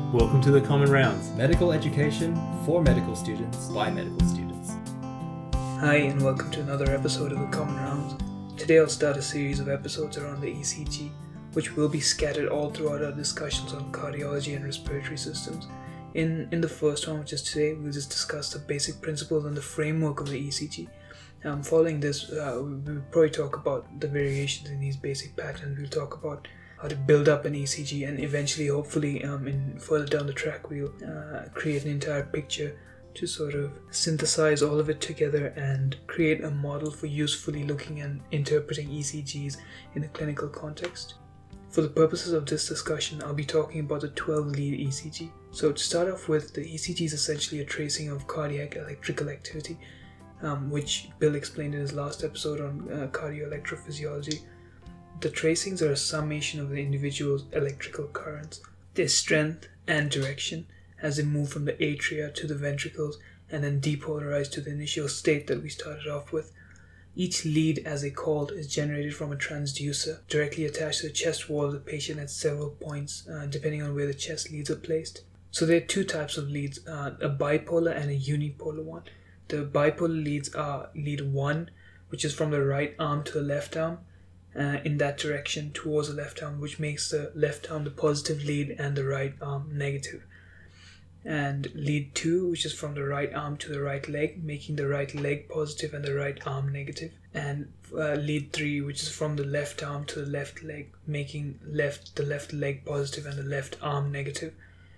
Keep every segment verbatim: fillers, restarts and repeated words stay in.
Welcome to the Common Rounds. Medical education for medical students by medical students. Hi and welcome to another episode of the Common Rounds. Today I'll start a series of episodes around the E C G, which will be scattered all throughout our discussions on cardiology and respiratory systems. In, in the first one, which is today, we'll just discuss the basic principles and the framework of the E C G. Um, following this, uh, we'll probably talk about the variations in these basic patterns. We'll talk about how to build up an E C G, and eventually, hopefully, um, in further down the track, we'll uh, create an entire picture to sort of synthesize all of it together and create a model for usefully looking and interpreting E C Gs in a clinical context. For the purposes of this discussion, I'll be talking about the twelve lead E C G. So to start off with, the E C G is essentially a tracing of cardiac electrical activity, um, which Bill explained in his last episode on uh, cardioelectrophysiology. The tracings are a summation of the individual's electrical currents, their strength and direction as they move from the atria to the ventricles and then depolarize to the initial state that we started off with. Each lead, as they called, is generated from a transducer directly attached to the chest wall of the patient at several points, uh, depending on where the chest leads are placed. So there are two types of leads, uh, a bipolar and a unipolar one. The bipolar leads are lead one, which is from the right arm to the left arm, uh, in that direction towards the left arm, which makes the left arm the positive lead and the right arm negative. And lead two, which is from the right arm to the right leg, making the right leg positive and the right arm negative. And uh, lead three, which is from the left arm to the left leg, making left the left leg positive and the left arm negative.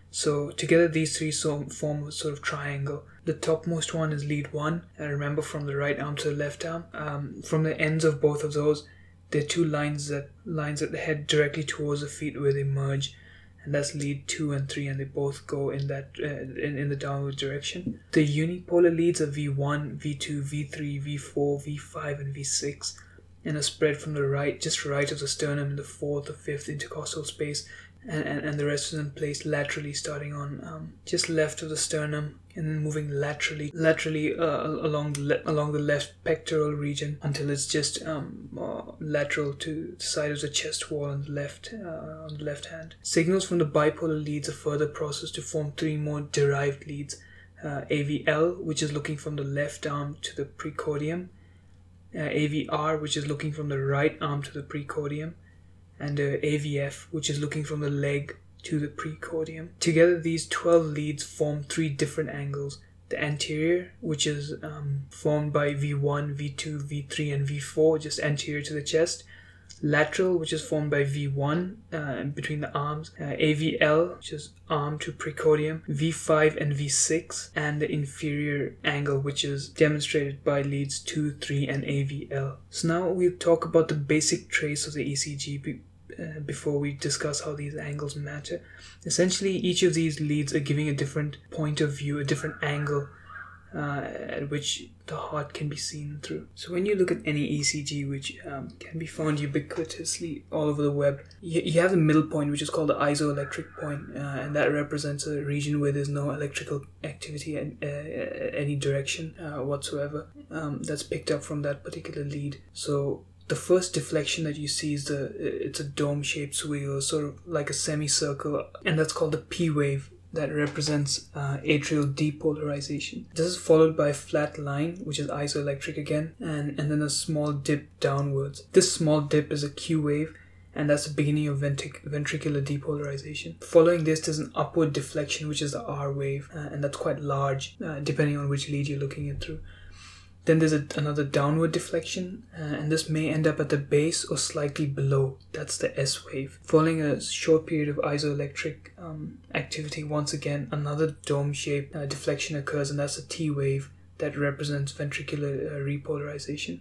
So together these three so form a sort of triangle. The topmost one is lead one, and remember, from the right arm to the left arm. Um, from the ends of both of those, there are two lines that lines that head directly towards the feet where they merge. And that's lead two and three, and they both go in that uh, in, in the downward direction. The unipolar leads are V one, V two, V three, V four, V five, and V six, and are spread from the right, just right of the sternum in the fourth or fifth intercostal space, and, and, and the rest of them placed laterally, starting on um, just left of the sternum, and then moving laterally, laterally uh, along the le- along the left pectoral region until it's just um, uh, lateral to the side of the chest wall on the left uh, on the left hand. Signals from the bipolar leads are further processed to form three more derived leads: uh, A V L, which is looking from the left arm to the precordium; uh, A V R, which is looking from the right arm to the precordium; and uh, A V F, which is looking from the leg to the precordium. Together, these twelve leads form three different angles. The anterior, which is um, formed by V one, V two, V three, and V four, just anterior to the chest. Lateral, which is formed by V one uh, between the arms. Uh, A V L, which is arm to precordium. V five and V six. And the inferior angle, which is demonstrated by leads two, three, and A V L. So now we'll talk about the basic trace of the E C G be- uh, before we discuss how these angles matter. Essentially, each of these leads are giving a different point of view, a different angle uh, at which the heart can be seen through. So when you look at any E C G, which um, can be found ubiquitously all over the web, you, you have the middle point, which is called the isoelectric point, uh, and that represents a region where there's no electrical activity in uh, any direction uh, whatsoever um, that's picked up from that particular lead. So the first deflection that you see is the it's a dome-shaped swirl, sort of like a semicircle, and that's called the P wave. That represents uh, atrial depolarization. This is followed by a flat line, which is isoelectric again, and, and then a small dip downwards. This small dip is a Q wave, and that's the beginning of ventric- ventricular depolarization. Following this, there's an upward deflection, which is the R wave, uh, and that's quite large, uh, depending on which lead you're looking at through. Then there's a, another downward deflection, uh, and this may end up at the base or slightly below. That's the S wave. Following a short period of isoelectric um, activity, once again, another dome-shaped uh, deflection occurs, and that's a T wave that represents ventricular uh, repolarization.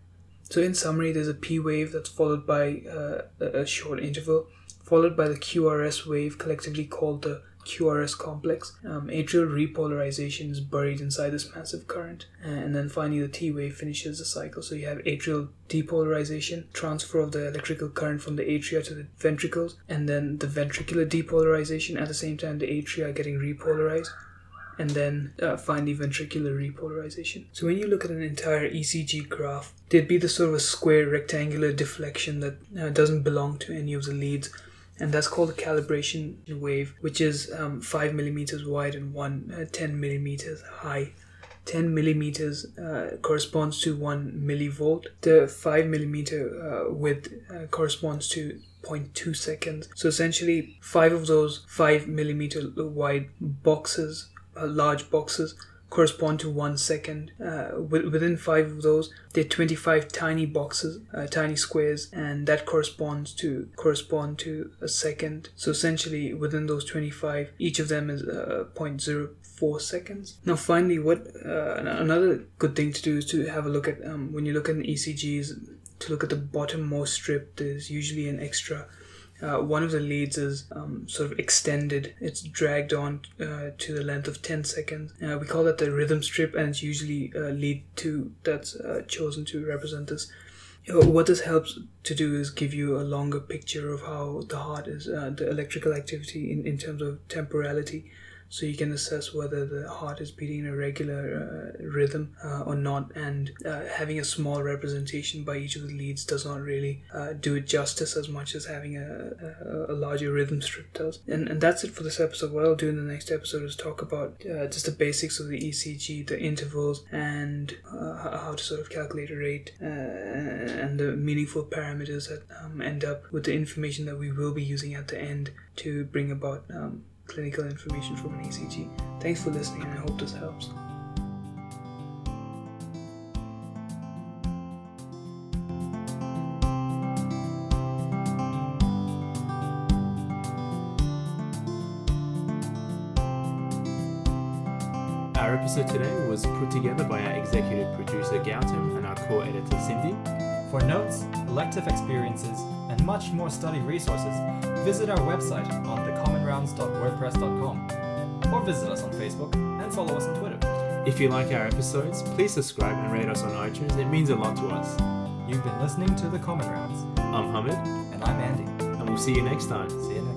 So in summary, there's a P wave that's followed by uh, a short interval, followed by the Q R S wave, collectively called the Q R S complex. Um, atrial repolarization is buried inside this massive current, and then finally the T wave finishes the cycle. So you have atrial depolarization, transfer of the electrical current from the atria to the ventricles, and then the ventricular depolarization. At the same time, the atria are getting repolarized, and then uh, finally ventricular repolarization. So when you look at an entire E C G graph, there'd be the sort of a square rectangular deflection that uh, doesn't belong to any of the leads. and that's called a calibration wave, which is um, five millimeters wide and one uh, ten millimeters high. ten millimeters uh, corresponds to one millivolt. The five millimeter uh, width uh, corresponds to zero point two seconds. So essentially, five of those five millimeter wide boxes, uh, large boxes, correspond to one second. Uh, within five of those, there are twenty-five tiny boxes, uh, tiny squares, and that corresponds to correspond to a second. So essentially, within those twenty-five, each of them is uh, zero point zero four seconds. Now, finally, what uh, another good thing to do is to have a look at um, when you look at an E C Gs, to look at the bottommost strip. There's usually an extra. Uh, one of the leads is um, sort of extended. It's dragged on uh, to the length of ten seconds. Uh, we call that the rhythm strip, and it's usually uh, lead two that's uh, chosen to represent this. Uh, what this helps to do is give you a longer picture of how the heart is, uh, the electrical activity in, in terms of temporality. So you can assess whether the heart is beating in a regular uh, rhythm uh, or not, and uh, having a small representation by each of the leads does not really uh, do it justice as much as having a, a, a larger rhythm strip does. And and that's it for this episode. What I'll do in the next episode is talk about uh, just the basics of the E C G, the intervals, and uh, how to sort of calculate a rate, uh, and the meaningful parameters that um, end up with the information that we will be using at the end to bring about um, clinical information from an E C G. Thanks for listening, and I hope this helps. Our episode today was put together by our executive producer Gautam and our core editor Cindy. For notes, elective experiences, and much more study resources, visit our website on the common rounds dot wordpress dot com, or visit us on Facebook and follow us on Twitter. If you like our episodes, please subscribe and rate us on iTunes. It means a lot to us. You've been listening to The Common Rounds. I'm Hamid, And I'm Andy. and we'll see you next time. See you next